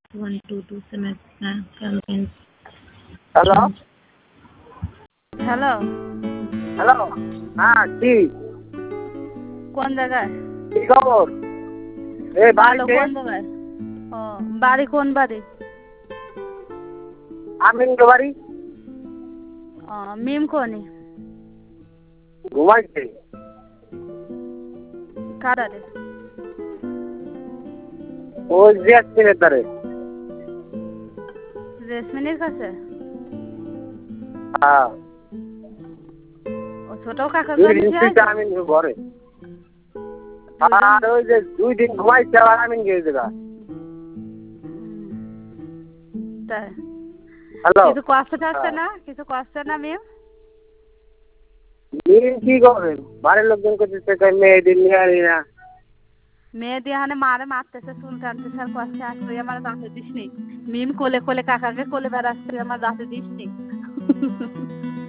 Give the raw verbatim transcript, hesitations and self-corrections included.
One, two, two, seven, nine, seven. Hello hello, hello হ্যাঁ কি কোন জায়গায়? কি খবর এই ভালো, বাড়িতে কোন জায়গায়? ও, বাড়ি কোন বাড়ি? আমিন বাড়ি ও, মিম কোনি? ঘুমাইছে কারারে? ওই জেসমিনের দ্বারে রেশমিনীর কাছে? হ্যাঁ ও ছোট কাকার দুই কাছে দিন কি থেকে আছে? আমিন ঘরে দুইজন? আর ওই যে দুই দিন ঘুমাইছে আর আমিন গিয়েছে গা হুম, তাই হ্যালো কিছু কষ্ট থাকছে না? কিছু কষ্ট না মিম? মিম কি করে বাড়ির লোকজন করতেছে মেয়েদের নিয়ে আনি না মেয়ে দিয়ে হানে মারে মারতেছে, চুল টানতেছে আর কষ্টে আসবে আমার দাঁতে দিস নি। মিম কোলে কোলে কাকাকে কোলে বেড়াচ্ছে, আমার দাঁতে দিস নি।